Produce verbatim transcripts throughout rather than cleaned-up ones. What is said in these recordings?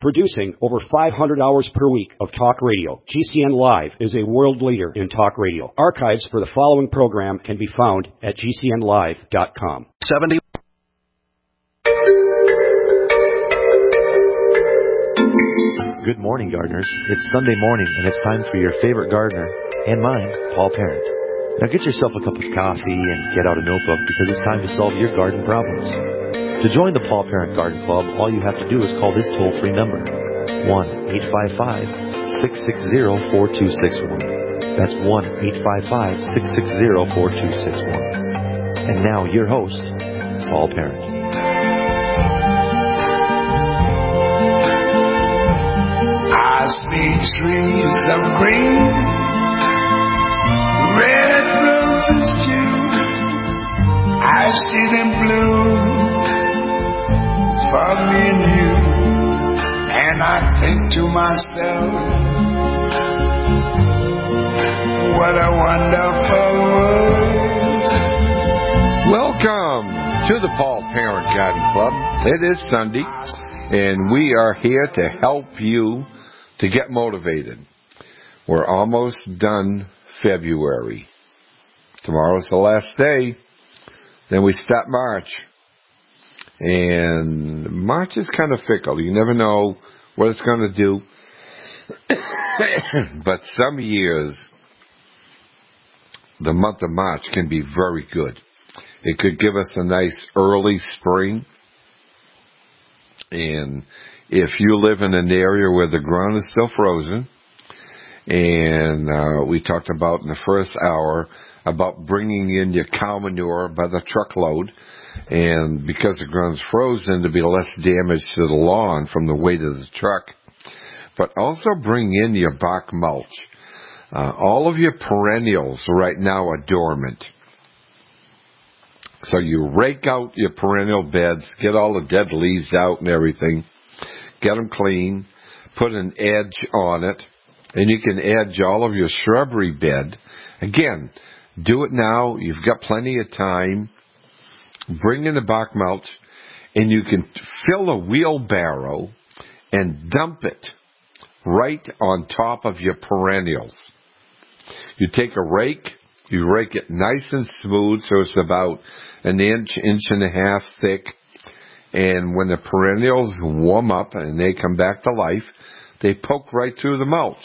Producing over five hundred hours per week of talk radio, G C N Live is a world leader in talk radio. Archives for the following program can be found at G C N live dot com. seventy Good morning, gardeners. It's Sunday morning, and it's time for your favorite gardener, and mine, Paul Parent. Now get yourself a cup of coffee and get out a notebook, because it's time to solve your garden problems. To join the Paul Parent Garden Club, all you have to do is call this toll-free number, one eight five five, six six zero, four two six one. That's one eight five five, six six zero, four two six one. And now, your host, Paul Parent. I see trees of green, red roses too. I see them bloom for me and you. And I think to myself, what a wonderful world. Welcome to the Paul Parent Garden Club. It is Sunday, and we are here to help you to get motivated. We're almost done February. Tomorrow's the last day. Then we start March. And March is kind of fickle. You never know what it's going to do. But some years, the month of March can be very good. It could give us a nice early spring. And if you live in an area where the ground is still frozen, and uh, we talked about in the first hour about bringing in your cow manure by the truckload, and because the ground's frozen, to be less damage to the lawn from the weight of the truck. But also bring in your bark mulch. Uh, all of your perennials right now are dormant. So you rake out your perennial beds, get all the dead leaves out and everything, get them clean, put an edge on it, and you can edge all of your shrubbery bed. Again, do it now. You've got plenty of time. Bring in the bark mulch, and you can fill a wheelbarrow and dump it right on top of your perennials. You take a rake, you rake it nice and smooth so it's about an inch, inch and a half thick. And when the perennials warm up and they come back to life, they poke right through the mulch.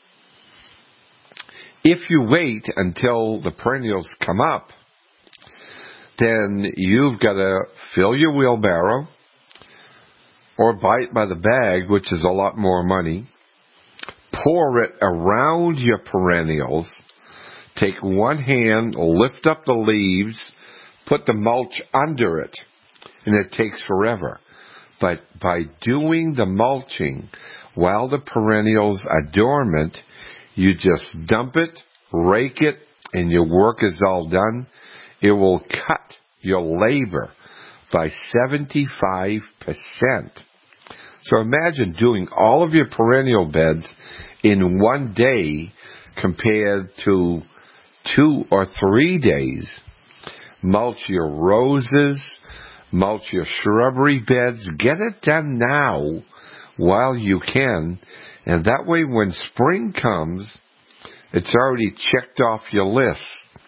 If you wait until the perennials come up, then you've got to fill your wheelbarrow or buy it by the bag, which is a lot more money. Pour it around your perennials. Take one hand, lift up the leaves, put the mulch under it, and it takes forever. But by doing the mulching while the perennials are dormant, you just dump it, rake it, and your work is all done. It will cut your labor by seventy-five percent. So imagine doing all of your perennial beds in one day compared to two or three days. Mulch your roses, mulch your shrubbery beds. Get it done now while you can. And that way when spring comes, it's already checked off your list.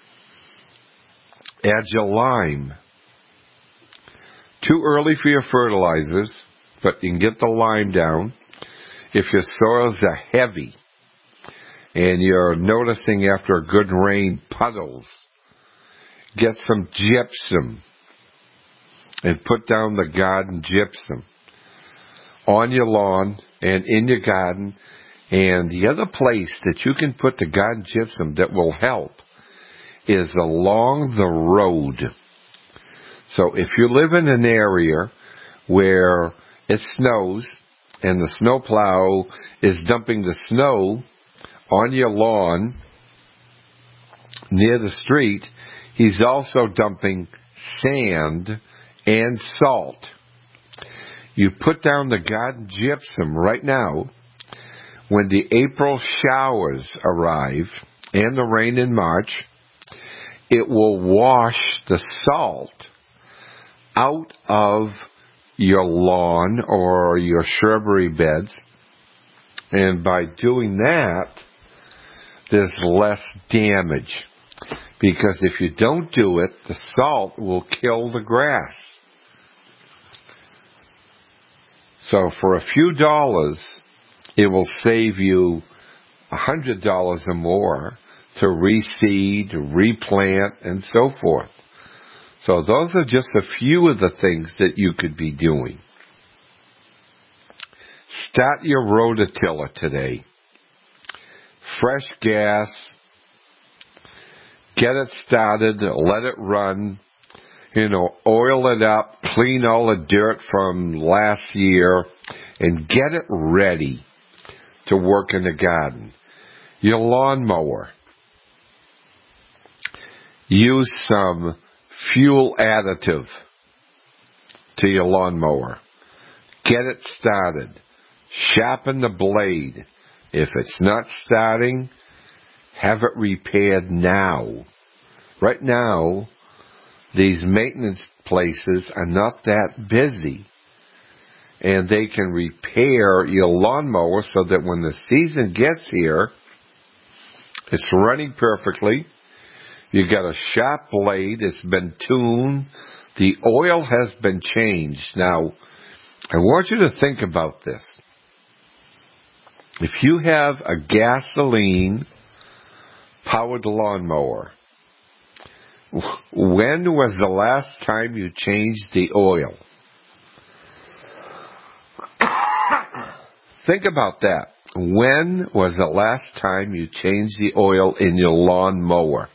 Add your lime. Too early for your fertilizers, but you can get the lime down. If your soils are heavy and you're noticing after a good rain puddles, get some gypsum and put down the garden gypsum on your lawn and in your garden. And the other place that you can put the garden gypsum that will help is along the road. So if you live in an area where it snows and the snowplow is dumping the snow on your lawn near the street, he's also dumping sand and salt. You put down the garden gypsum right now. When the April showers arrive and the rain in March, it will wash the salt out of your lawn or your shrubbery beds. And by doing that, there's less damage. Because if you don't do it, the salt will kill the grass. So for a few dollars, it will save you a hundred dollars or more to reseed, replant, and so forth. So those are just a few of the things that you could be doing. Start your rototiller today. Fresh gas. Get it started. Let it run. You know, oil it up. Clean all the dirt from last year. And get it ready to work in the garden. Your lawnmower. Use some fuel additive to your lawnmower. Get it started. Sharpen the blade. If it's not starting, have it repaired now. Right now, these maintenance places are not that busy. And they can repair your lawnmower so that when the season gets here, it's running perfectly. You got a sharp blade. It's been tuned. The oil has been changed. Now, I want you to think about this. If you have a gasoline-powered lawnmower, when was the last time you changed the oil? Think about that. When was the last time you changed the oil in your lawnmower?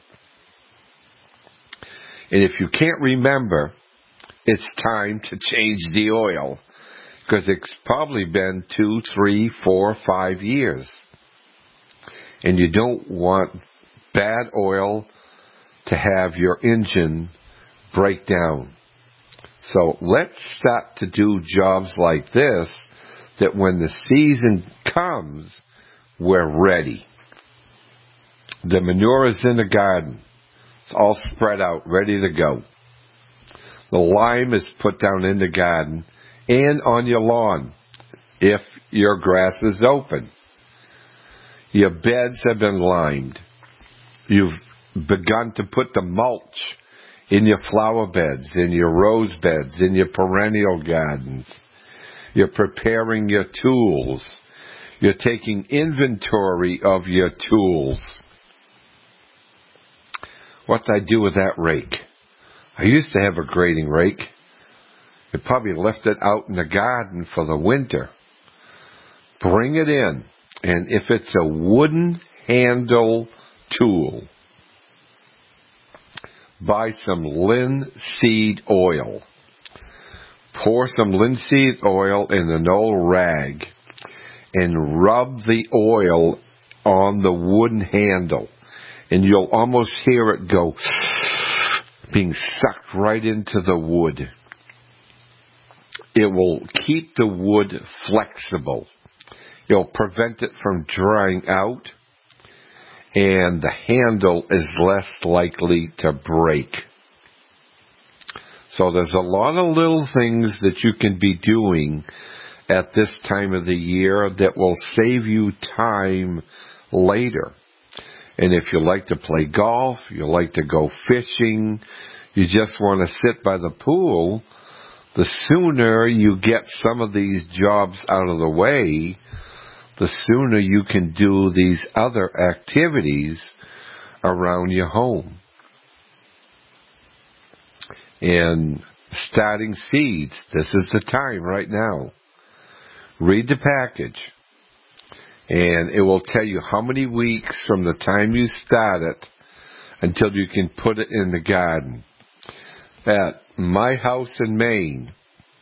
And if you can't remember, it's time to change the oil. Because it's probably been two, three, four, five years. And you don't want bad oil to have your engine break down. So let's start to do jobs like this, that when the season comes, we're ready. The manure is in the garden. It's all spread out, ready to go. The lime is put down in the garden and on your lawn, if your grass is open. Your beds have been limed. You've begun to put the mulch in your flower beds, in your rose beds, in your perennial gardens. You're preparing your tools. You're taking inventory of your tools. What did I do with that rake? I used to have a grading rake. You probably left it out in the garden for the winter. Bring it in. And if it's a wooden handle tool, buy some linseed oil. Pour some linseed oil in an old rag and rub the oil on the wooden handle. And you'll almost hear it go being sucked right into the wood. It will keep the wood flexible. It'll prevent it from drying out, and the handle is less likely to break. So there's a lot of little things that you can be doing at this time of the year that will save you time later. And if you like to play golf, you like to go fishing, you just want to sit by the pool, the sooner you get some of these jobs out of the way, the sooner you can do these other activities around your home. And starting seeds, this is the time right now. Read the package, and it will tell you how many weeks from the time you start it until you can put it in the garden. At my house in Maine,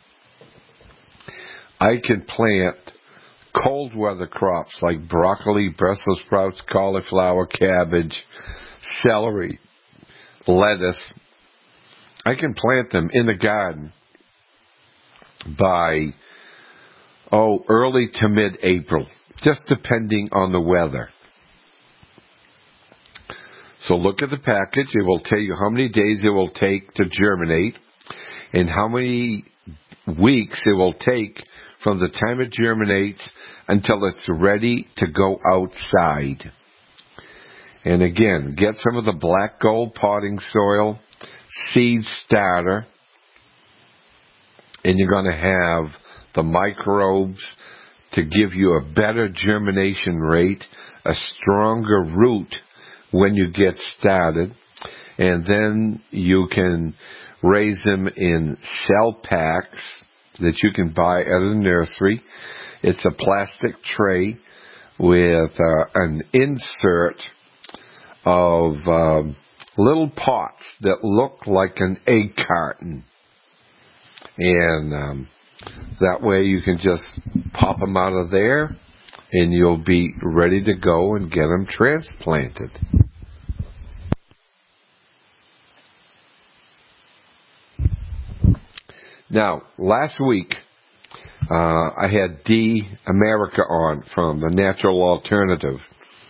I can plant cold weather crops like broccoli, Brussels sprouts, cauliflower, cabbage, celery, lettuce. I can plant them in the garden by, oh, early to mid-April, just depending on the weather. So look at the package. It will tell you how many days it will take to germinate and how many weeks it will take from the time it germinates until it's ready to go outside. And again, get some of the Black Gold potting soil, seed starter, and you're going to have the microbes to give you a better germination rate, a stronger root when you get started, and then you can raise them in cell packs that you can buy at a nursery. It's a plastic tray with uh, an insert of um, little pots that look like an egg carton. And um, that way you can just pop them out of there and you'll be ready to go and get them transplanted. Now, last week, uh, I had Dee America on from The Natural Alternative.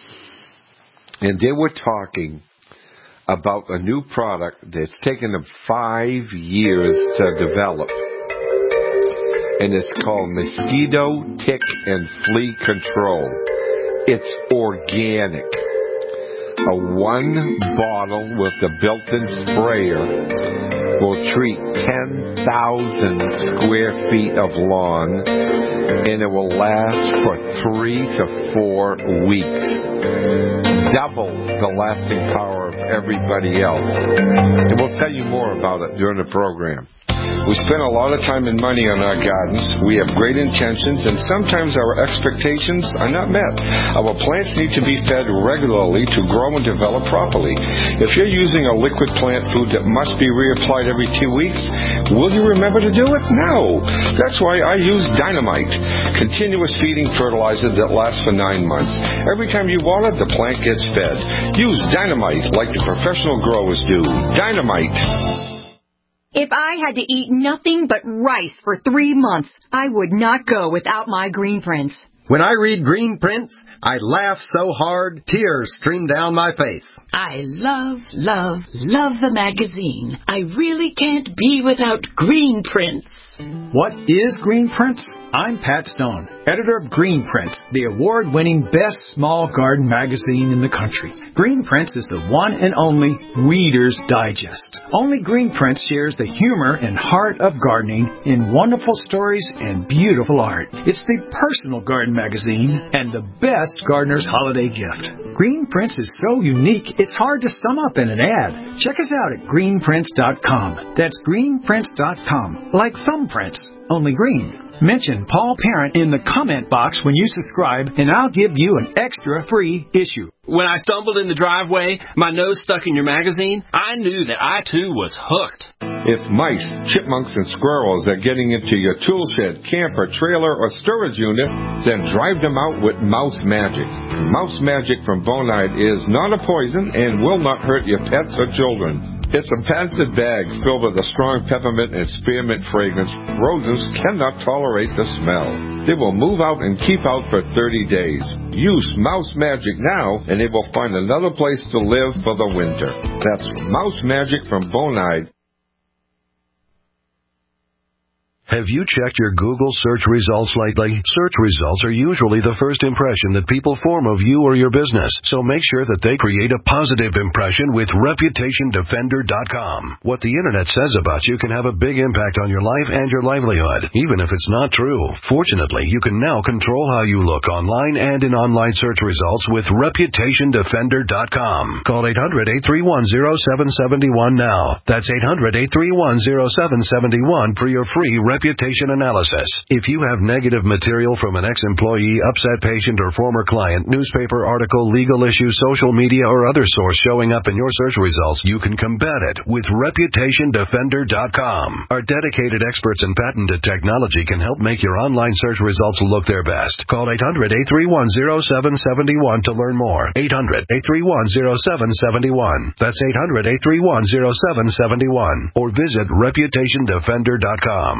And they were talking about a new product that's taken them five years to develop. And it's called Mosquito, Tick, and Flea Control. It's organic. A one bottle with a built-in sprayer will treat ten thousand square feet of lawn, and it will last for three to four weeks. Double the lasting power of everybody else. And we'll tell you more about it during the program. We spend a lot of time and money on our gardens. We have great intentions, and sometimes our expectations are not met. Our plants need to be fed regularly to grow and develop properly. If you're using a liquid plant food that must be reapplied every two weeks, will you remember to do it? No. That's why I use Dynamite, continuous feeding fertilizer that lasts for nine months. Every time you water, the plant gets fed. Use Dynamite like the professional growers do. Dynamite. If I had to eat nothing but rice for three months, I would not go without my Green Prints. When I read Green Prints, I laugh so hard, tears stream down my face. I love, love, love the magazine. I really can't be without Green Prints. What is Green Prints? I'm Pat Stone, editor of Green Prints, the award-winning best small garden magazine in the country. Green Prints is the one and only Reader's Digest. Only Green Prints shares the humor and heart of gardening in wonderful stories and beautiful art. It's the personal garden magazine and the best gardener's holiday gift. Green Prints is so unique, it's hard to sum up in an ad. Check us out at green prints dot com. That's green prints dot com, like thumbprints, only green. Mention Paul Parent in the comment box when you subscribe, and I'll give you an extra free issue. When I stumbled in the driveway, my nose stuck in your magazine, I knew that I too was hooked. If mice, chipmunks, and squirrels are getting into your tool shed, camper, trailer, or storage unit, then drive them out with Mouse Magic. Mouse Magic from Bonide is not a poison and will not hurt your pets or children. It's a patented bag filled with a strong peppermint and spearmint fragrance. Rodents cannot tolerate the smell. They will move out and keep out for thirty days. Use Mouse Magic now, and they will find another place to live for the winter. That's Mouse Magic from Bonide. Have you checked your Google search results lately? Search results are usually the first impression that people form of you or your business, so make sure that they create a positive impression with reputation defender dot com. What the internet says about you can have a big impact on your life and your livelihood, even if it's not true. Fortunately, you can now control how you look online and in online search results with reputation defender dot com. Call eight hundred, eight three one, zero seven seven one now. That's eight hundred, eight three one, zero seven seven one for your free reputation analysis. If you have negative material from an ex-employee, upset patient, or former client, newspaper article, legal issue, social media, or other source showing up in your search results, you can combat it with reputation defender dot com. Our dedicated experts in patented technology can help make your online search results look their best. Call eight hundred, eight three one, zero seven seven one to learn more. eight hundred, eight three one, zero seven seven one. That's eight hundred, eight three one, zero seven seven one. Or visit reputation defender dot com.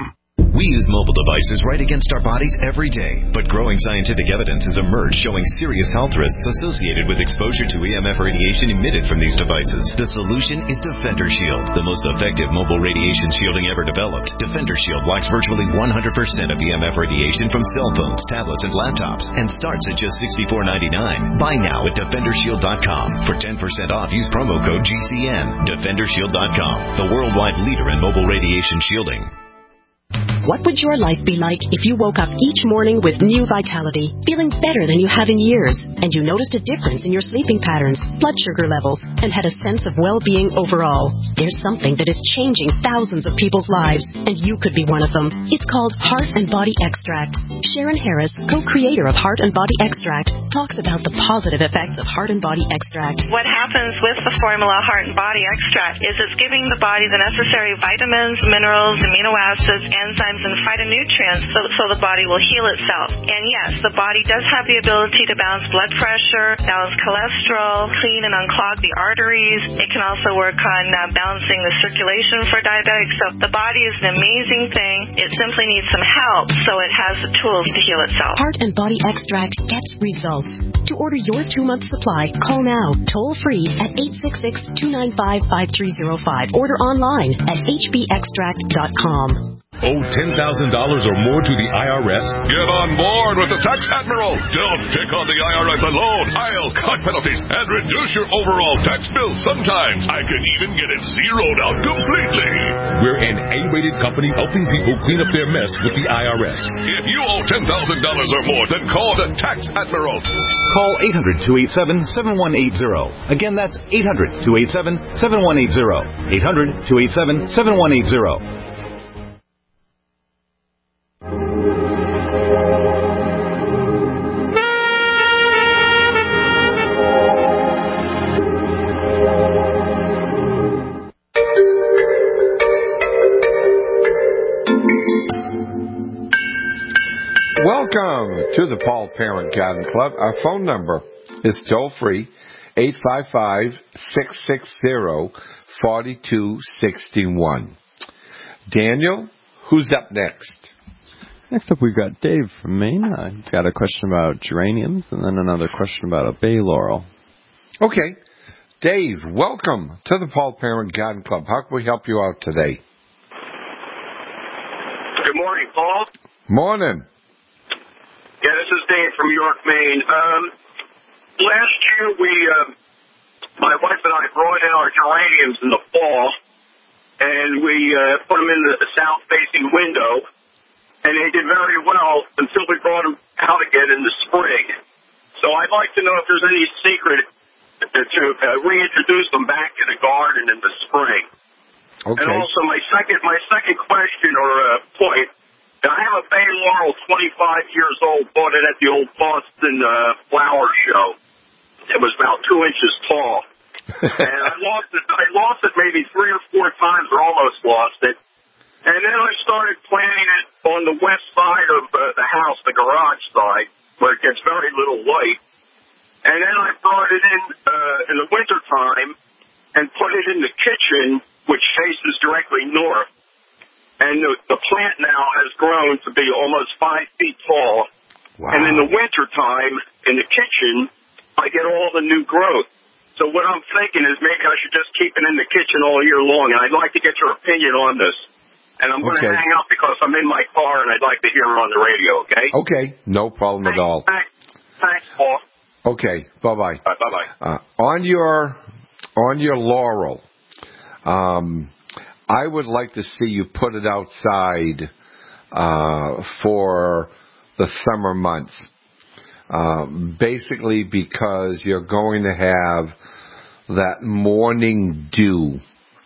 We use mobile devices right against our bodies every day, but growing scientific evidence has emerged showing serious health risks associated with exposure to E M F radiation emitted from these devices. The solution is Defender Shield, the most effective mobile radiation shielding ever developed. Defender Shield blocks virtually one hundred percent of E M F radiation from cell phones, tablets, and laptops, and starts at just sixty-four ninety-nine. Buy now at defender shield dot com. For ten percent off, use promo code G C N. defender shield dot com, the worldwide leader in mobile radiation shielding. What would your life be like if you woke up each morning with new vitality, feeling better than you have in years, and you noticed a difference in your sleeping patterns, blood sugar levels, and had a sense of well-being overall? There's something that is changing thousands of people's lives, and you could be one of them. It's called Heart and Body Extract. Sharon Harris, co-creator of Heart and Body Extract, talks about the positive effects of Heart and Body Extract. What happens with the formula Heart and Body Extract is it's giving the body the necessary vitamins, minerals, amino acids, enzymes, and phytonutrients so, so the body will heal itself. And yes, the body does have the ability to balance blood pressure, balance cholesterol, clean and unclog the arteries. It can also work on uh, balancing the circulation for diabetics. So the body is an amazing thing. It simply needs some help so it has the tools to heal itself. Heart and Body Extract gets results. To order your two-month supply, call now, toll-free at eight six six, two nine five, five three zero five. Order online at h b extract dot com. Owe ten thousand dollars or more to the I R S? Get on board with the Tax Admiral. Don't pick on the I R S alone. I'll cut penalties and reduce your overall tax bill. Sometimes I can even get it zeroed out completely. We're an A-rated company helping people clean up their mess with the I R S. If you owe ten thousand dollars or more, then call the Tax Admiral. Call eight hundred, two eight seven, seven one eight zero. Again, that's eight hundred, two eight seven, seven one eight zero. eight hundred, two eight seven, seven one eight zero. Welcome to the Paul Parent Garden Club. Our phone number is toll free, eight five five, six six zero, four two six one. Daniel, who's up next? Next up, we've got Dave from Maine. Uh, he's got a question about geraniums and then another question about a bay laurel. Okay. Dave, welcome to the Paul Parent Garden Club. How can we help you out today? Good morning, Paul. Morning. Yeah, this is Dave from York, Maine. Um, last year, we, uh, my wife and I brought in our geraniums in the fall, and we uh, put them in the south-facing window, and they did very well until we brought them out again in the spring. So I'd like to know if there's any secret to uh, reintroduce them back in the garden in the spring. Okay. And also, my second, my second question or uh, point. I have a bay laurel, twenty-five years old, bought it at the old Boston uh, flower show. It was about two inches tall. And I lost it, I lost it maybe three or four times, or almost lost it. And then I started planting it on the west side of uh, the house, the garage side, where it gets very little light. And then I brought it in uh, in the wintertime and put it in the kitchen, which faces directly north. And the, the plant now has grown to be almost five feet tall. Wow. And in the wintertime, in the kitchen, I get all the new growth. So what I'm thinking is maybe I should just keep it in the kitchen all year long. And I'd like to get your opinion on this. And I'm going to okay. hang up because I'm in my car and I'd like to hear it on the radio, okay? Okay, no problem thanks, at all. Thanks, thanks, Paul. Okay, bye-bye. Right, bye-bye. Uh, on your, on your laurel, um... I would like to see you put it outside uh, for the summer months, uh, basically because you're going to have that morning dew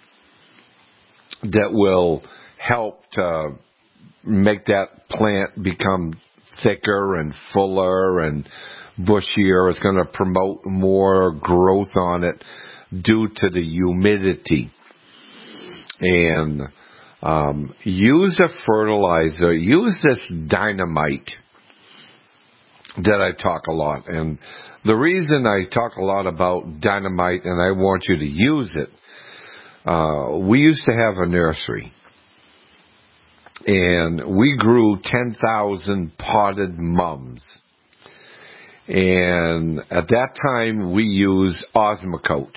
that will help to make that plant become thicker and fuller and bushier. It's going to promote more growth on it due to the humidity. And um, use a fertilizer, use this dynamite that I talk a lot. And the reason I talk a lot about dynamite and I want you to use it, uh, we used to have a nursery. and we grew ten thousand potted mums. And at that time, we used Osmocote.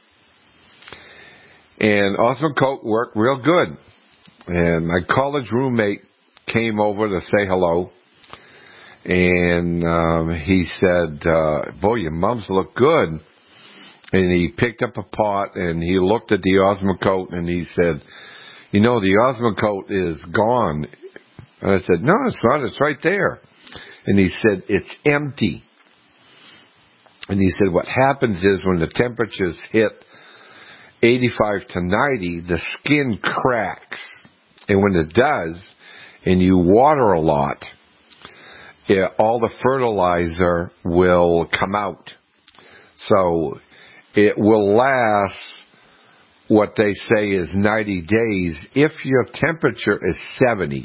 And Osmocote worked real good. And my college roommate came over to say hello. And um, he said, uh, boy, your mums look good. And he picked up a pot and he looked at the Osmocote and he said, you know, the Osmocote is gone. And I said, no, it's not. It's right there. And he said, it's empty. And he said, what happens is when the temperatures hit eighty-five to ninety, the skin cracks. And when it does, and you water a lot, it, all the fertilizer will come out. So it will last what they say is ninety days if your temperature is seventy.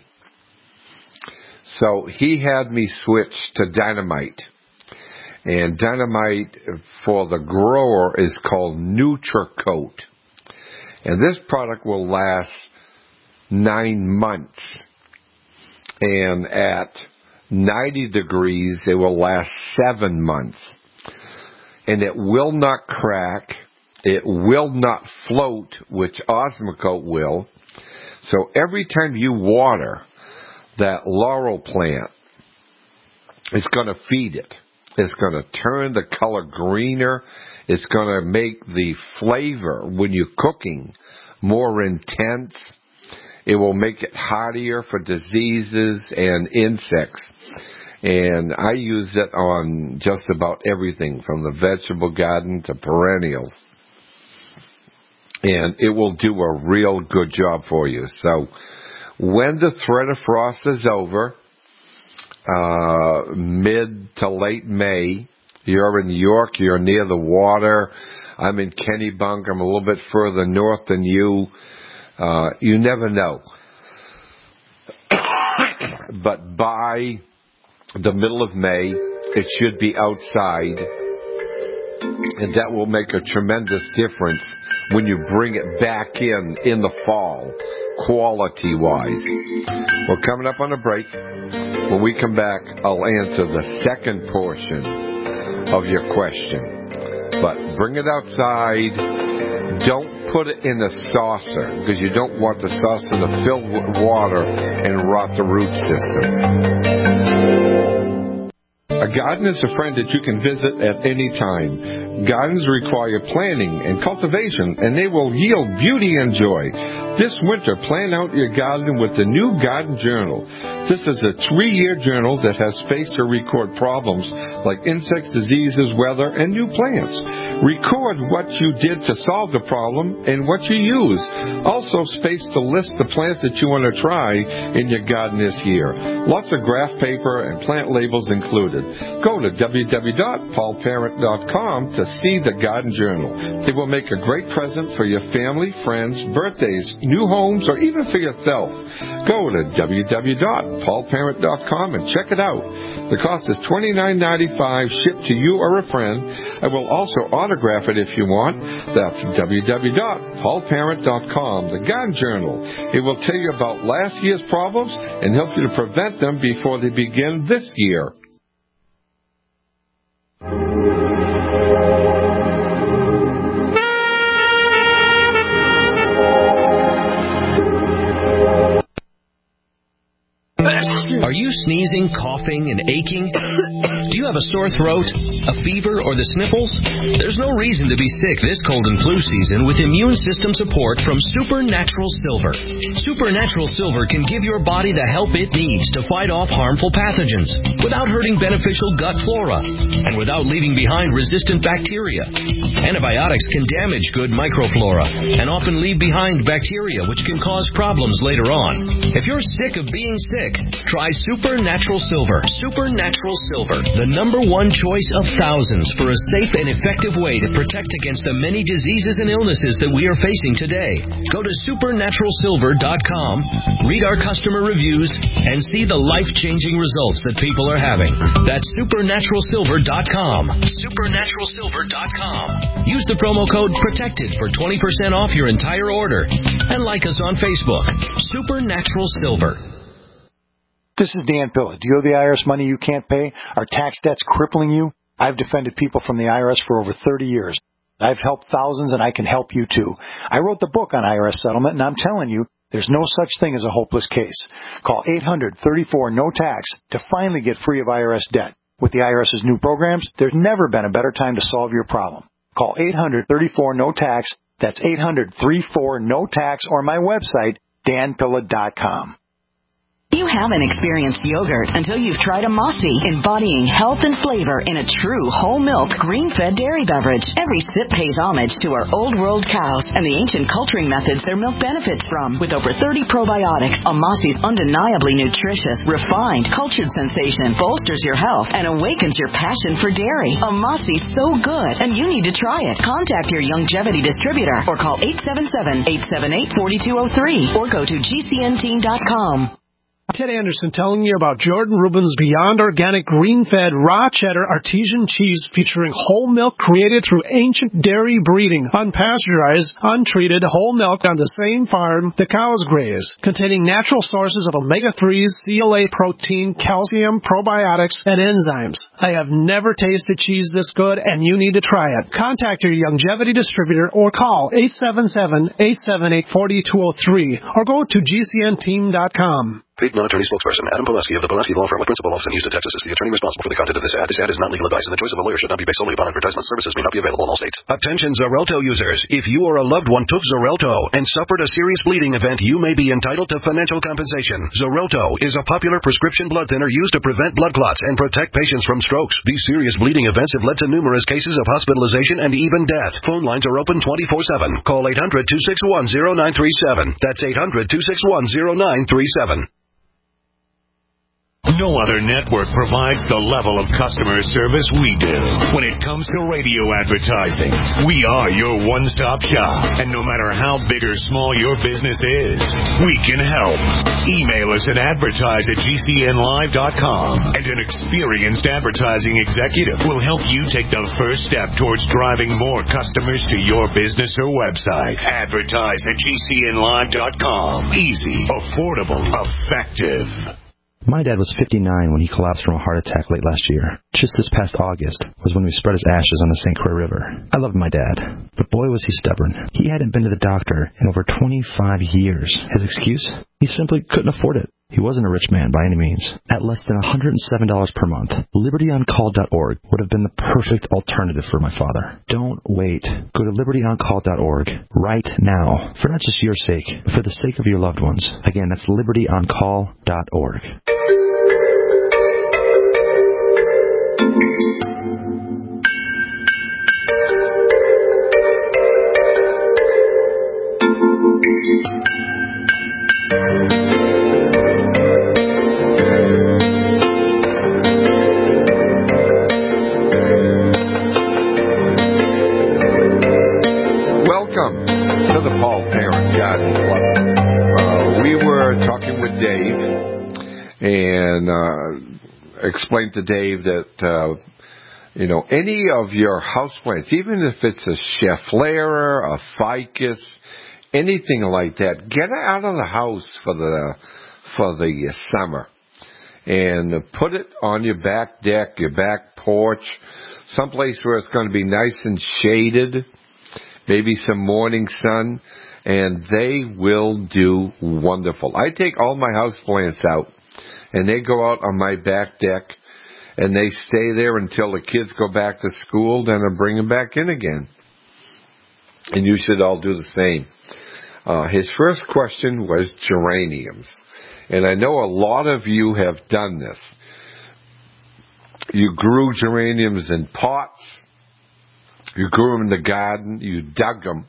So he had me switch to Dynamite. And Dynamite for the grower is called NutriCoat. And this product will last nine months. And at ninety degrees, it will last seven months. And it will not crack. It will not float, which Osmocote will. So every time you water that laurel plant, it's going to feed it. It's going to turn the color greener. It's going to make the flavor, when you're cooking, more intense. It will make it hardier for diseases and insects. And I use it on just about everything, from the vegetable garden to perennials. And it will do a real good job for you. So when the threat of frost is over, uh, mid to late May, you're in New York, you're near the water. I'm in Kennebunk. I'm a little bit further north than you. Uh, you never know. But by the middle of May, it should be outside. And that will make a tremendous difference when you bring it back in in the fall, quality-wise. We're coming up on a break. When we come back, I'll answer the second portion of your question. But bring it outside. Don't put it in a saucer, because you don't want the saucer to fill with water and rot the root system. A garden is a friend that you can visit at any time. Gardens require planning and cultivation, and they will yield beauty and joy. This winter, plan out your garden with the new Garden Journal. This is a three-year journal that has space to record problems like insects, diseases, weather, and new plants. Record what you did to solve the problem and what you use. Also, space to list the plants that you want to try in your garden this year. Lots of graph paper and plant labels included. Go to w w w dot paul parent dot com to see the Garden Journal. It will make a great present for your family, friends, birthdays, new homes, or even for yourself. Go to w w w dot paul parent dot com and check it out. The cost is twenty-nine ninety-five, shipped to you or a friend. I will also autograph it if you want. That's w w w dot paul parent dot com, the Garden Journal. It will tell you about last year's problems and help you to prevent them before they begin this year. Are you sneezing, coughing, and aching? Do you have a sore throat, a fever, or the sniffles? There's no reason to be sick this cold and flu season with immune system support from Supernatural Silver. Supernatural Silver can give your body the help it needs to fight off harmful pathogens without hurting beneficial gut flora and without leaving behind resistant bacteria. Antibiotics can damage good microflora and often leave behind bacteria which can cause problems later on. If you're sick of being sick, try Supernatural Silver. Supernatural Silver, the number one choice of thousands for a safe and effective way to protect against the many diseases and illnesses that we are facing today. Go to supernatural silver dot com, read our customer reviews, and see the life-changing results that people are having. That's supernatural silver dot com. supernatural silver dot com. Use the promo code PROTECTED for twenty percent off your entire order. And like us on Facebook, Supernatural Silver. This is Dan Pilla. Do you owe the I R S money you can't pay? Are tax debts crippling you? I've defended people from the I R S for over thirty years. I've helped thousands, and I can help you too. I wrote the book on I R S settlement, and I'm telling you, there's no such thing as a hopeless case. Call eight hundred thirty-four no tax to finally get free of I R S debt. With the IRS's new programs, there's never been a better time to solve your problem. Call eight hundred thirty-four no tax. That's eight hundred thirty-four no tax, or my website, dan pilla dot com. You haven't experienced yogurt until you've tried a Mossy, embodying health and flavor in a true whole milk, green-fed dairy beverage. Every sip pays homage to our old world cows and the ancient culturing methods their milk benefits from. With over thirty probiotics, a Mossy's undeniably nutritious, refined, cultured sensation bolsters your health and awakens your passion for dairy. A Mossy's so good, and you need to try it. Contact your Youngevity distributor or call eight seven seven, eight seven eight, four two zero three or go to G C N team dot com. Ted Anderson telling you about Jordan Rubin's Beyond Organic Green-Fed Raw Cheddar Artesian Cheese featuring whole milk created through ancient dairy breeding, unpasteurized, untreated whole milk on the same farm the cows graze, containing natural sources of omega threes, C L A protein, calcium, probiotics, and enzymes. I have never tasted cheese this good, and you need to try it. Contact your Youngevity distributor or call eight seven seven, eight seven eight, four two zero three or go to G C N team dot com. Paid non-attorney spokesperson Adam Pulaski of the Pulaski Law Firm with principal office in Houston, Texas is the attorney responsible for the content of this ad. This ad is not legal advice, and the choice of a lawyer should not be based solely upon advertisement. Services may not be available in all states. Attention Xarelto users. If you or a loved one took Xarelto and suffered a serious bleeding event, you may be entitled to financial compensation. Xarelto is a popular prescription blood thinner used to prevent blood clots and protect patients from strokes. These serious bleeding events have led to numerous cases of hospitalization and even death. Phone lines are open twenty-four seven. Call eight hundred, two six one, zero nine three seven. That's eight hundred, two six one, zero nine three seven. No other network provides the level of customer service we do. When it comes to radio advertising, we are your one-stop shop. And no matter how big or small your business is, we can help. Email us at advertise at G C N live dot com, and an experienced advertising executive will help you take the first step towards driving more customers to your business or website. Advertise at G C N live dot com. Easy, affordable, effective. My dad was fifty-nine when he collapsed from a heart attack late last year. Just this past August was when we spread his ashes on the Saint Croix River. I loved my dad, but boy was he stubborn. He hadn't been to the doctor in over twenty-five years. His excuse? He simply couldn't afford it. He wasn't a rich man by any means. At less than one hundred seven dollars per month, liberty on call dot org would have been the perfect alternative for my father. Don't wait. Go to liberty on call dot org right now, for not just your sake, but for the sake of your loved ones. Again, that's liberty on call dot org. Welcome to the Paul Parent Garden Club. Uh, we were talking with Dave and uh, explained to Dave that, uh, you know, any of your houseplants, even if it's a Schefflera, a ficus, anything like that, get it out of the house for the for the summer and put it on your back deck, your back porch, someplace where it's going to be nice and shaded. Maybe some morning sun, and they will do wonderful. I take all my houseplants out, and they go out on my back deck, and they stay there until the kids go back to school, then I bring them back in again. And you should all do the same. Uh, his first question was geraniums, and I know a lot of you have done this. You grew geraniums in pots. You grew them in the garden, you dug them,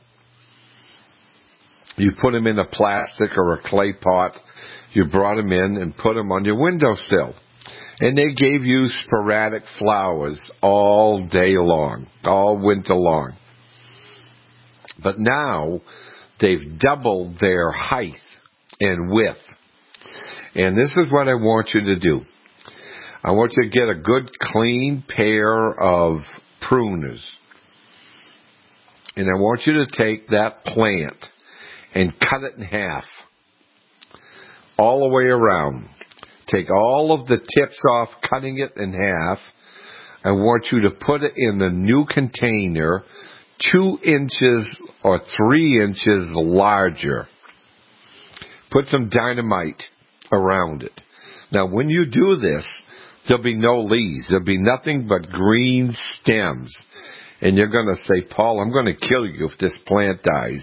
you put them in a plastic or a clay pot, you brought them in and put them on your windowsill. And they gave you sporadic flowers all day long, all winter long. But now they've doubled their height and width. And this is what I want you to do. I want you to get a good clean pair of pruners. And I want you to take that plant and cut it in half all the way around. Take all of the tips off, cutting it in half. I want you to put it in the new container two inches or three inches larger. Put some dynamite around it. Now, when you do this, there'll be no leaves. There'll be nothing but green stems. And you're going to say, Paul, I'm going to kill you if this plant dies.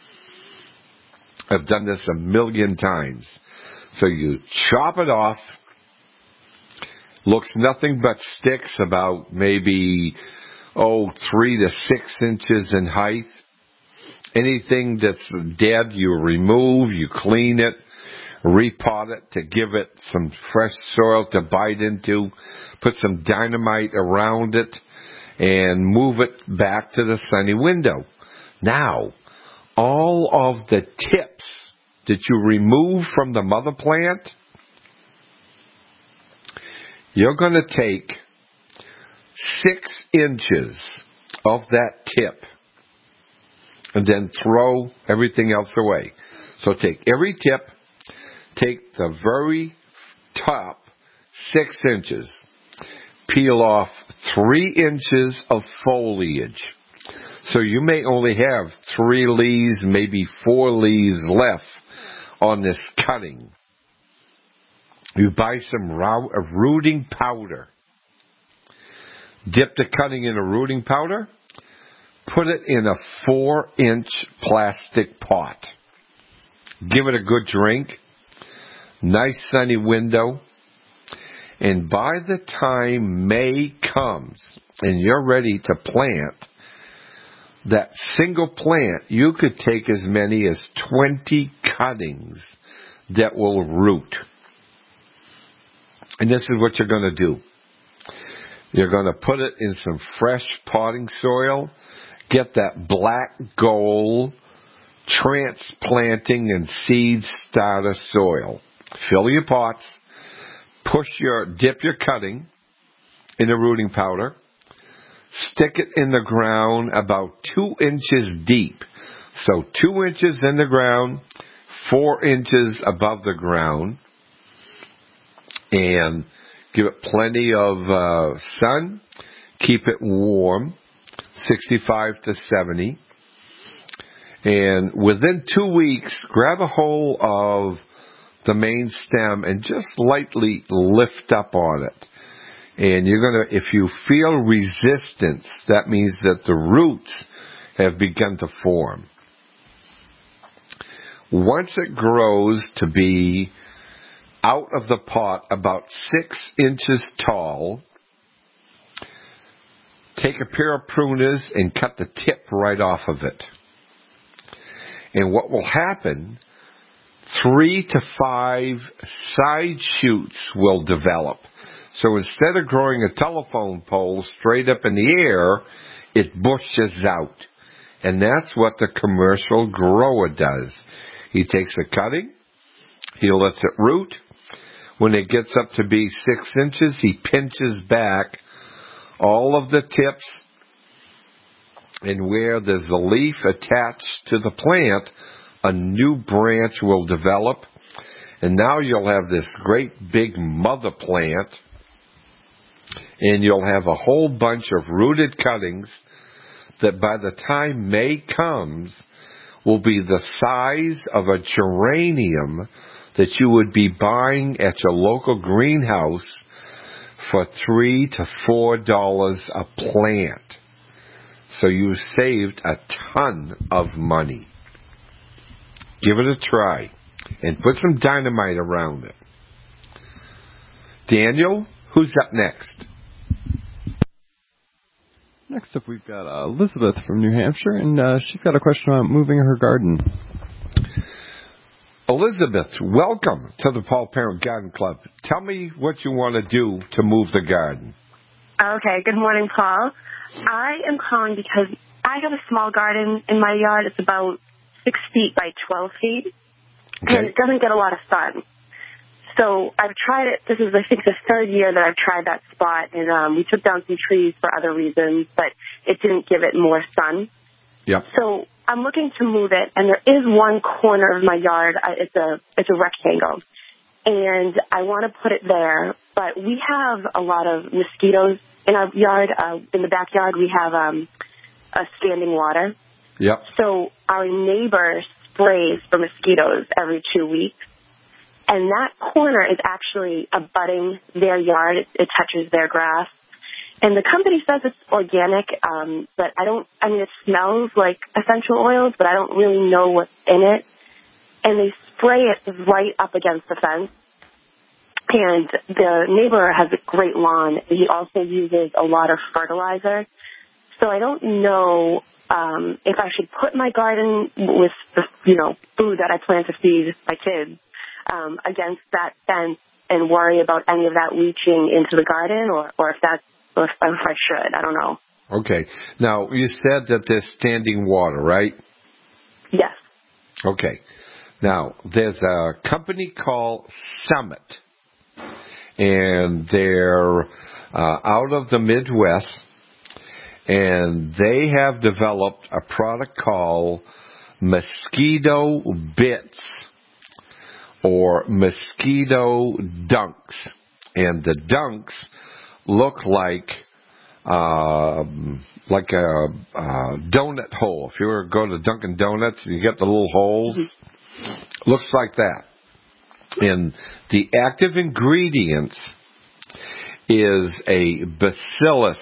I've done this a million times. So you chop it off. Looks nothing but sticks about maybe, oh, three to six inches in height. Anything that's dead, you remove, you clean it, repot it to give it some fresh soil to bite into, put some dynamite around it, and move it back to the sunny window. Now, all of the tips that you remove from the mother plant, you're going to take six inches of that tip and then throw everything else away. So take every tip, take the very top six inches, peel off three inches of foliage. So you may only have three leaves, maybe four leaves left on this cutting. You buy some raw, uh, rooting powder. Dip the cutting in a rooting powder. Put it in a four-inch plastic pot. Give it a good drink. Nice sunny window. And by the time May comes and you're ready to plant, that single plant, you could take as many as twenty cuttings that will root. And this is what you're going to do. You're going to put it in some fresh potting soil. Get that black gold transplanting and seed starter soil. Fill your pots. Push your, dip your cutting in the rooting powder. Stick it in the ground about two inches deep. So two inches in the ground, four inches above the ground. And give it plenty of uh, sun. Keep it warm, sixty-five to seventy. And within two weeks, grab a hold of the main stem and just lightly lift up on it. And you're going to, if you feel resistance, that means that the roots have begun to form. Once it grows to be out of the pot about six inches tall, take a pair of pruners and cut the tip right off of it. And what will happen, three to five side shoots will develop. So instead of growing a telephone pole straight up in the air, it bushes out. And that's what the commercial grower does. He takes a cutting, he lets it root. When it gets up to be six inches, he pinches back all of the tips, and where there's a leaf attached to the plant, a new branch will develop. And now you'll have this great big mother plant, and you'll have a whole bunch of rooted cuttings that by the time May comes will be the size of a geranium that you would be buying at your local greenhouse for three to four dollars a plant. So you saved a ton of money. Give it a try and put some dynamite around it. Daniel, who's up next? Next up, we've got uh, Elizabeth from New Hampshire, and uh, she's got a question about moving her garden. Elizabeth, welcome to the Paul Parent Garden Club. Tell me what you want to do to move the garden. Okay, good morning, Paul. I am calling because I have a small garden in my yard. It's about six feet by twelve feet, okay. And it doesn't get a lot of sun. So I've tried it. This is, I think, the third year that I've tried that spot, and um, we took down some trees for other reasons, but it didn't give it more sun. Yep. So I'm looking to move it, and there is one corner of my yard. I, it's a it's a rectangle, and I want to put it there. But we have a lot of mosquitoes in our yard. Uh, in the backyard, we have um, a standing water. Yep. So our neighbor sprays for mosquitoes every two weeks. And that corner is actually abutting their yard. It, it touches their grass. And the company says it's organic, um, but I don't, I mean, it smells like essential oils, but I don't really know what's in it. And they spray it right up against the fence. And the neighbor has a great lawn. He also uses a lot of fertilizer. So I don't know um, if I should put my garden with the, you know, food that I plan to feed my kids Um, against that fence and worry about any of that leaching into the garden, or, or if that's, or if, or if I should. I don't know. Okay. Now, you said that there's standing water, right? Yes. Okay. Now, there's a company called Summit, and they're uh, out of the Midwest, and they have developed a product called Mosquito Bits, or mosquito dunks. And the dunks look like um, like a, a donut hole. If you ever go to Dunkin' Donuts, you get the little holes. Mm-hmm. Looks like that. And the active ingredients is a bacillus,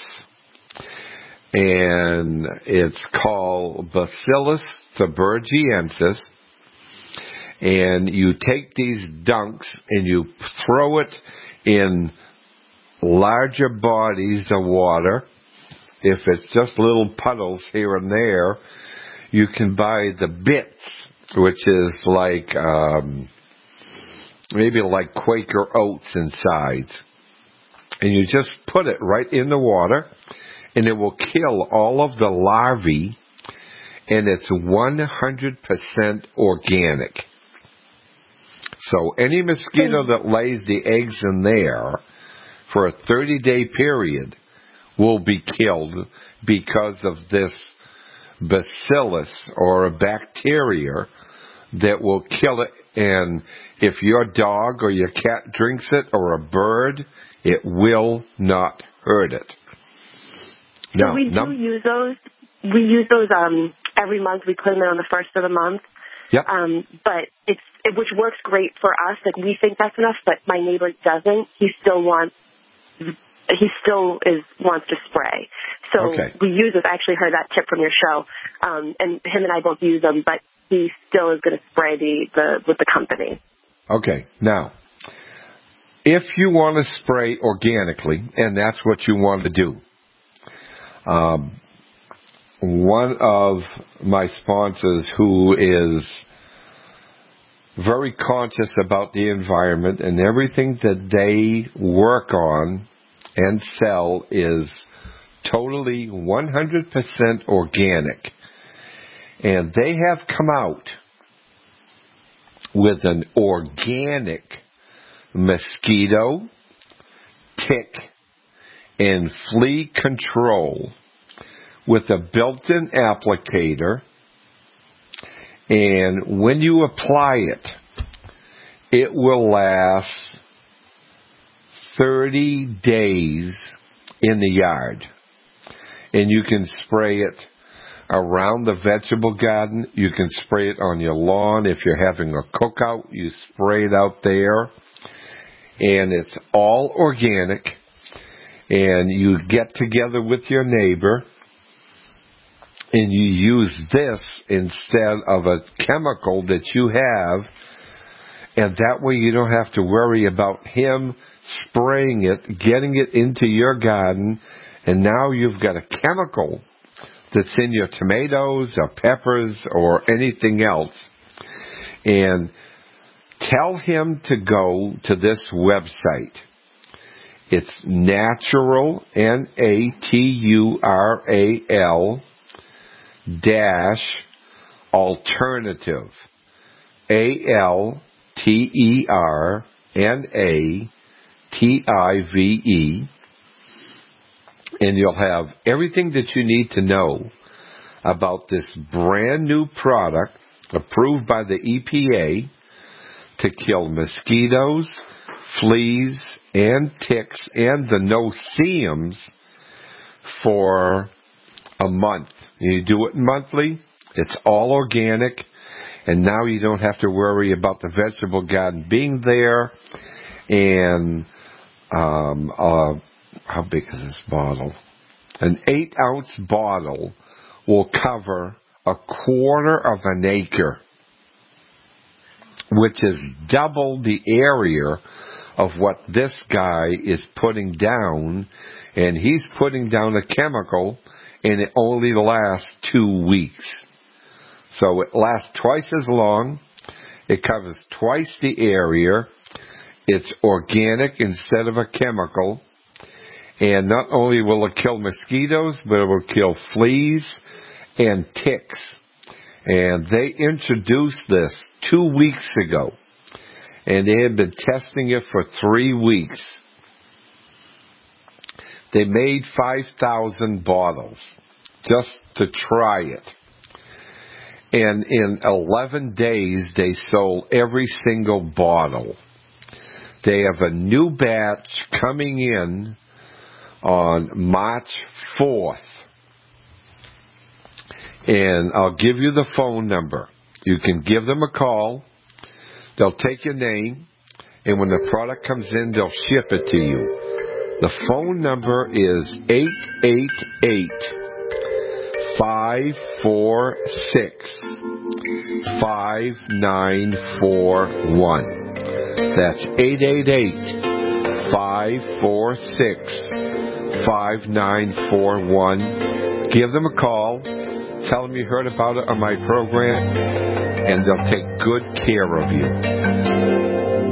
and it's called Bacillus thuringiensis. And you take these dunks and you throw it in larger bodies of water. If it's just little puddles here and there, you can buy the bits, which is like um, maybe like Quaker Oats inside. And you just put it right in the water, and it will kill all of the larvae, and it's one hundred percent organic. So any mosquito that lays the eggs in there for a thirty-day period will be killed because of this bacillus or a bacteria that will kill it. And if your dog or your cat drinks it, or a bird, it will not hurt it. So Now, we do num- use those. We use those um, every month. We put them in on the first of the month. Yep. Um, but it's it, which works great for us. Like, we think that's enough, but my neighbor doesn't. He still wants. He still is wants to spray. So okay. we use this. I actually heard that tip from your show, um, and him and I both use them. But he still is going to spray the, the with the company. Okay. Now, if you want to spray organically, and that's what you want to do, um, one of my sponsors who is very conscious about the environment, and everything that they work on and sell is totally one hundred percent organic. And they have come out with an organic mosquito, tick, and flea control with a built-in applicator. And when you apply it, it will last thirty days in the yard. And you can spray it around the vegetable garden. You can spray it on your lawn. If you're having a cookout, you spray it out there. And it's all organic. And you get together with your neighbor, and you use this instead of a chemical that you have, and that way you don't have to worry about him spraying it, getting it into your garden, and now you've got a chemical that's in your tomatoes or peppers or anything else. And tell him to go to this website. It's natural, N A T U R A L, dash, alternative, A L T E R N A T I V E, and you'll have everything that you need to know about this brand new product approved by the E P A to kill mosquitoes, fleas, and ticks, and the no-see-ums for a month. You do it monthly. It's all organic, and now you don't have to worry about the vegetable garden being there. And um, uh, how big is this bottle? An eight-ounce bottle will cover a quarter of an acre, which is double the area of what this guy is putting down, and he's putting down a chemical, and it only lasts two weeks. So it lasts twice as long, it covers twice the area, it's organic instead of a chemical, and not only will it kill mosquitoes, but it will kill fleas and ticks. And they introduced this two weeks ago, and they had been testing it for three weeks. They made five thousand bottles just to try it. And in eleven days, they sold every single bottle. They have a new batch coming in on March fourth. And I'll give you the phone number. You can give them a call. They'll take your name, and when the product comes in, they'll ship it to you. The phone number is eight eight eight, five four six, five nine four one. That's eight eight eight, five four six, five nine four one. Give them a call. Tell them you heard about it on my program, and they'll take good care of you.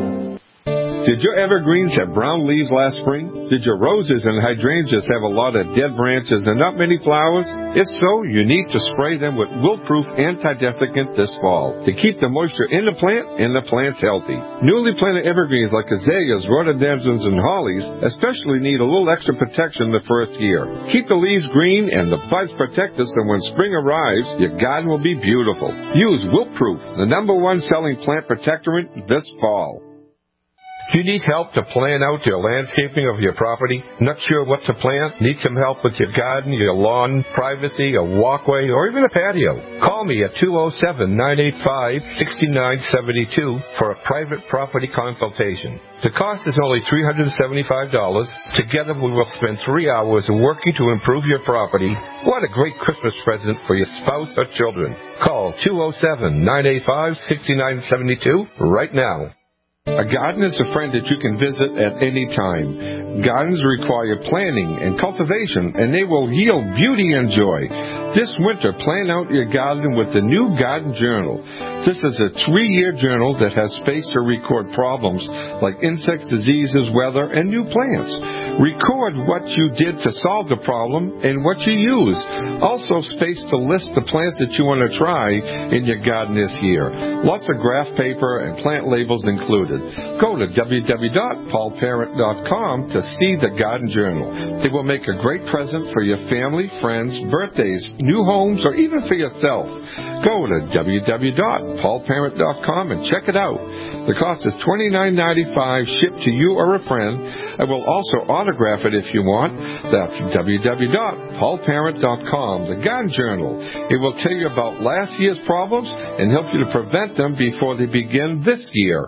Did your evergreens have brown leaves last spring? Did your roses and hydrangeas have a lot of dead branches and not many flowers? If so, you need to spray them with Wilt-Proof Anti-Desiccant this fall to keep the moisture in the plant and the plants healthy. Newly planted evergreens like azaleas, rhododendrons, and hollies especially need a little extra protection the first year. Keep the leaves green and the buds protected so when spring arrives, your garden will be beautiful. Use Wilt-Proof, the number one selling plant protectorant this fall. Do you need help to plan out your landscaping of your property? Not sure what to plant? Need some help with your garden, your lawn, privacy, a walkway, or even a patio? Call me at two oh seven, nine eight five, six nine seven two for a private property consultation. The cost is only three hundred seventy-five dollars. Together we will spend three hours working to improve your property. What a great Christmas present for your spouse or children. Call two oh seven, nine eight five, six nine seven two right now. A garden is a friend that you can visit at any time. Gardens require planning and cultivation, and they will yield beauty and joy. This winter, plan out your garden with the new Garden Journal. This is a three-year journal that has space to record problems like insects, diseases, weather, and new plants. Record what you did to solve the problem and what you used. Also, space to list the plants that you want to try in your garden this year. Lots of graph paper and plant labels included. Go to w w w dot paul parent dot com to see the Garden Journal. It will make a great present for your family, friends, birthdays, new homes, or even for yourself. Go to w w w dot paul parent dot com and check it out. The cost is twenty-nine ninety-five shipped to you or a friend. I will also autograph it if you want. That's w w w dot paul parent dot com, the Garden Journal. It will tell you about last year's problems and help you to prevent them before they begin this year.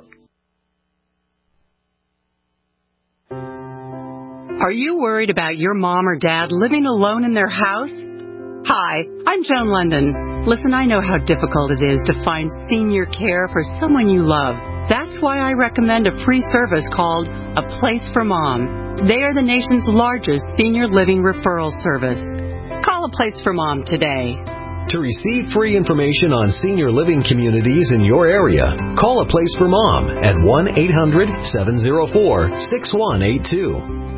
Are you worried about your mom or dad living alone in their house? Hi, I'm Joan London. Listen, I know how difficult it is to find senior care for someone you love. That's why I recommend a free service called A Place for Mom. They are the nation's largest senior living referral service. Call A Place for Mom today. To receive free information on senior living communities in your area, call A Place for Mom at one eight hundred seven oh four six one eight two.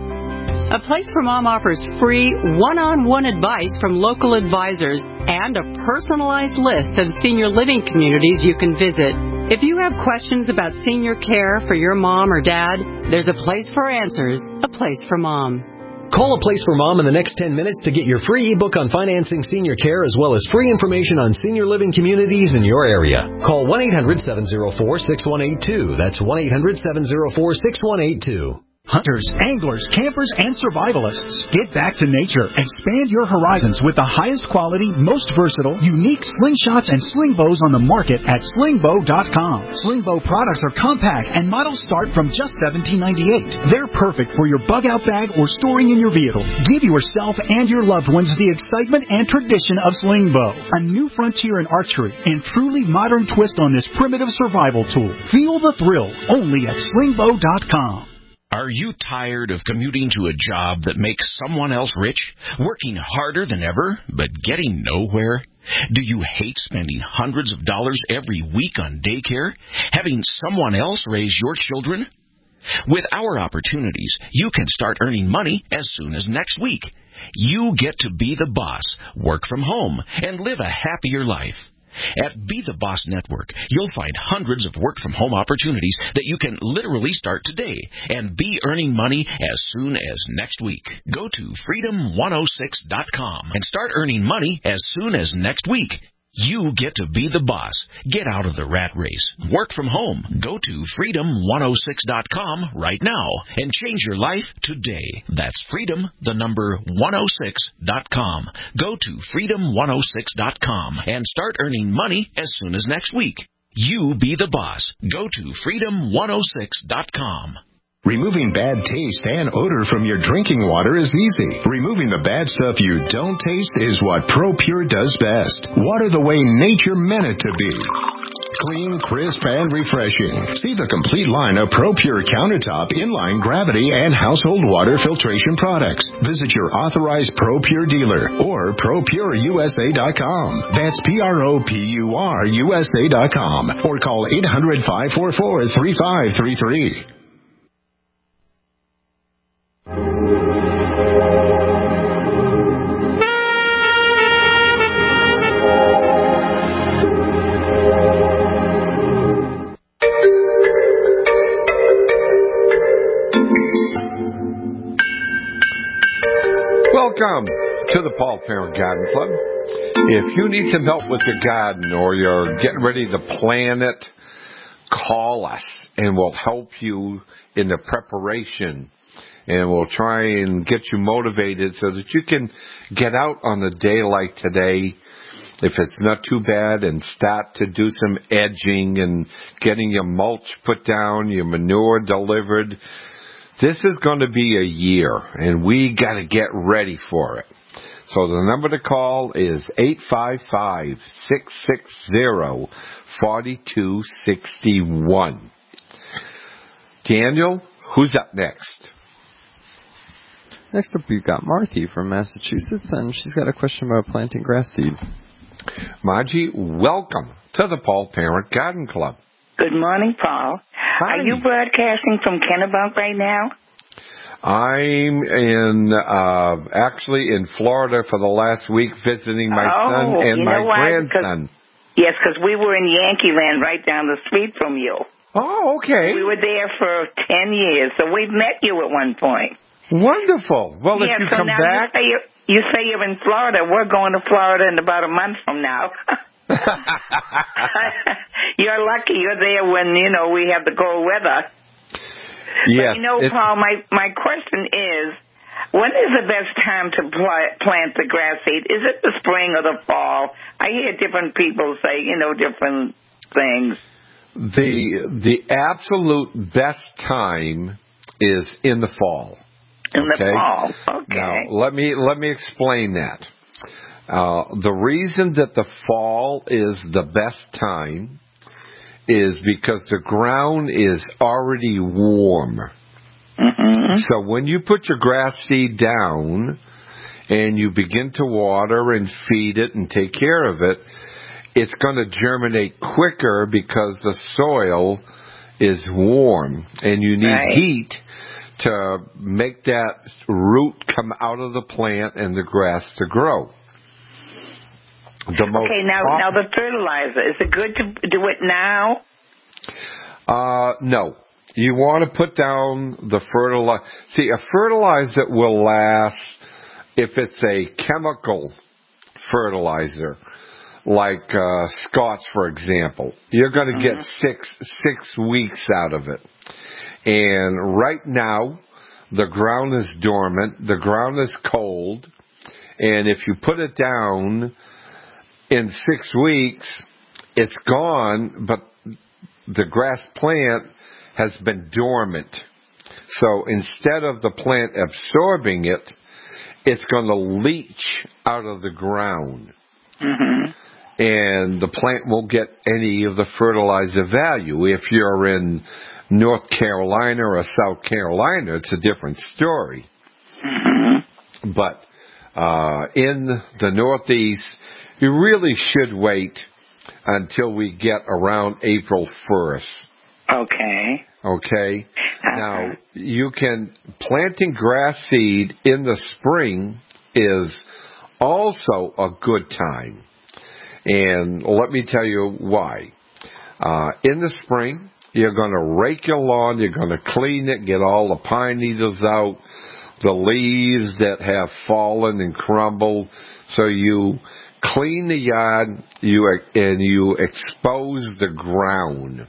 A Place for Mom offers free one-on-one advice from local advisors and a personalized list of senior living communities you can visit. If you have questions about senior care for your mom or dad, there's a place for answers, A Place for Mom. Call A Place for Mom in the next ten minutes to get your free ebook on financing senior care as well as free information on senior living communities in your area. Call one eight hundred seven oh four six one eight two. That's one eight hundred seven oh four six one eight two. Hunters, anglers, campers, and survivalists. Get back to nature. Expand your horizons with the highest quality, most versatile, unique slingshots and sling bows on the market at sling bow dot com. Sling bow products are compact and models start from just seventeen ninety-eight. They're perfect for your bug-out bag or storing in your vehicle. Give yourself and your loved ones the excitement and tradition of sling bow. A new frontier in archery and truly modern twist on this primitive survival tool. Feel the thrill only at sling bow dot com. Are you tired of commuting to a job that makes someone else rich, working harder than ever, but getting nowhere? Do you hate spending hundreds of dollars every week on daycare, having someone else raise your children? With our opportunities, you can start earning money as soon as next week. You get to be the boss, work from home, and live a happier life. At Be the Boss Network, you'll find hundreds of work-from-home opportunities that you can literally start today and be earning money as soon as next week. Go to freedom one oh six dot com and start earning money as soon as next week. You get to be the boss. Get out of the rat race. Work from home. Go to freedom one oh six dot com right now and change your life today. That's freedom, the number one oh six dot com. Go to freedom one oh six dot com and start earning money as soon as next week. You be the boss. Go to freedom one oh six dot com. Removing bad taste and odor from your drinking water is easy. Removing the bad stuff you don't taste is what ProPure does best. Water the way nature meant it to be. Clean, crisp, and refreshing. See the complete line of ProPure countertop, inline, gravity, and household water filtration products. Visit your authorized ProPure dealer or pro pure U S A dot com. That's P R O P U R U S A dot com or call eight hundred, five four four, three five three three. Welcome to the Paul Parent Garden Club. If you need some help with your garden or you're getting ready to plant it, call us and we'll help you in the preparation. And we'll try and get you motivated so that you can get out on a day like today, if it's not too bad, and start to do some edging and getting your mulch put down, your manure delivered. This is going to be a year, and we got to get ready for it. So the number to call is eight five five, six six zero, four two six one. Daniel, who's up next? Next up, we've got Marthy from Massachusetts, and she's got a question about planting grass seed. Margie, welcome to the Paul Parent Garden Club. Good morning, Paul. Hi. Are you broadcasting from Kennebunk right now? I'm in, uh, actually in Florida for the last week visiting my oh, son and you my know why? grandson. Because, yes, because we were in Yankee Land right down the street from you. Oh, okay. We were there for ten years, so we've met you at one point. Wonderful. Well, yeah, if you so come now back... You say, you're, you say you're in Florida. We're going to Florida in about a month from now. You're lucky you're there when, you know, we have the cold weather. Yes. But, you know, Paul, my, my question is, when is the best time to pl- plant the grass seed? Is it the spring or the fall? I hear different people say, you know, different things. The the absolute best time is in the fall. In okay? the fall, okay. Now, let me, let me explain that. Uh, the reason that the fall is the best time is because the ground is already warm. Mm-hmm. So when you put your grass seed down, and you begin to water and feed it and take care of it, it's going to germinate quicker because the soil is warm, and you need right. heat to make that root come out of the plant and the grass to grow. The okay, now pop- now the fertilizer, is it good to do it now? Uh, no. You want to put down the fertilizer. See, a fertilizer will last if it's a chemical fertilizer, like uh, Scotch, for example. You're going to mm-hmm. get six six weeks out of it. And right now, the ground is dormant, the ground is cold, and if you put it down in six weeks, it's gone, but the grass plant has been dormant. So instead of the plant absorbing it, it's going to leach out of the ground. Mm-hmm. And the plant won't get any of the fertilizer value. If you're in North Carolina or South Carolina, it's a different story. Mm-hmm. But uh, in the Northeast, you really should wait until we get around April first. Okay. Okay. Uh-huh. Now, you can, planting grass seed in the spring is also a good time. And let me tell you why. Uh, in the spring, you're going to rake your lawn, you're going to clean it, get all the pine needles out, the leaves that have fallen and crumbled. So you clean the yard, you and you expose the ground.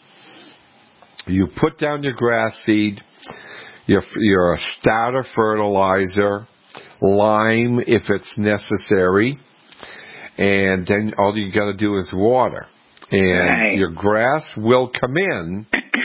You put down your grass seed, your, your starter fertilizer, lime if it's necessary, and then all you got to do is water. And right. your grass will come in,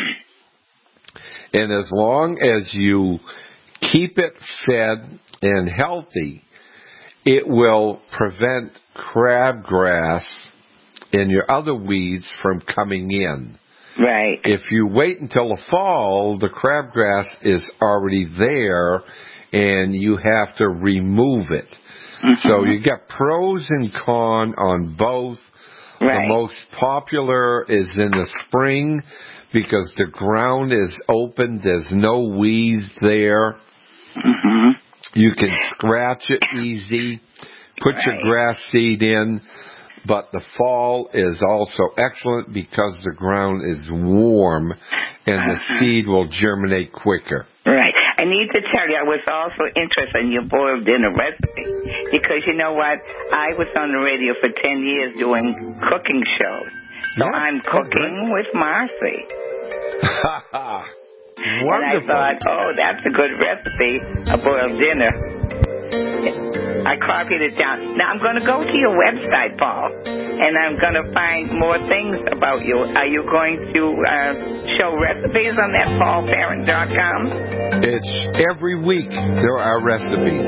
and as long as you keep it fed and healthy, it will prevent crabgrass and your other weeds from coming in. Right. If you wait until the fall, the crabgrass is already there, and you have to remove it. Mm-hmm. So you get pros and cons on both. Right. The most popular is in the spring because the ground is open. There's no weeds there. Mm-hmm. You can scratch it easy. Put right. your grass seed in. But the fall is also excellent because the ground is warm and the uh-huh. seed will germinate quicker. Right. I need to tell you, I was also interested in your boiled dinner recipe because you know what? I was on the radio for ten years doing cooking shows. So yeah. I'm cooking oh, with Marcy. Wonderful. And I thought, oh, that's a good recipe, a boiled dinner. I copied it down. Now I'm going to go to your website, Paul, and I'm going to find more things about you. Are you going to uh, show recipes on that paul parent dot com? It's every week there are recipes.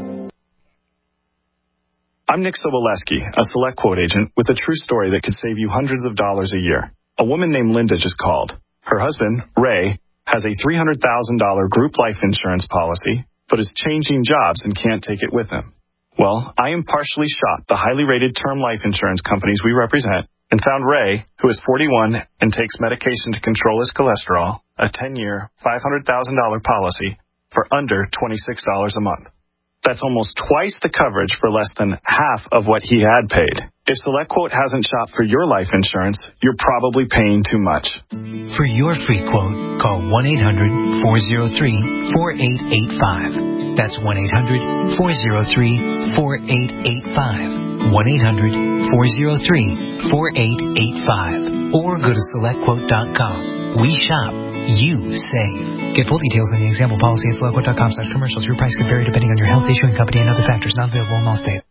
I'm Nick Soboleski, a Select Quote agent with a true story that could save you hundreds of dollars a year. A woman named Linda just called. Her husband, Ray, has a three hundred thousand dollars group life insurance policy, but is changing jobs and can't take it with him. Well, I impartially shot the highly rated term life insurance companies we represent and found Ray, who is forty-one and takes medication to control his cholesterol, a ten-year, five hundred thousand dollars policy for under twenty-six dollars a month. That's almost twice the coverage for less than half of what he had paid. If SelectQuote hasn't shopped for your life insurance, you're probably paying too much. For your free quote, call one eight hundred four oh three four eight eight five. That's one eight hundred four oh three four eight eight five. one eight hundred four oh three four eight eight five. Or go to select quote dot com. We shop. You save. Get full details in the example policy at select quote dot com slash commercials. Your price could vary depending on your health, issuing company, and other factors not available in all states.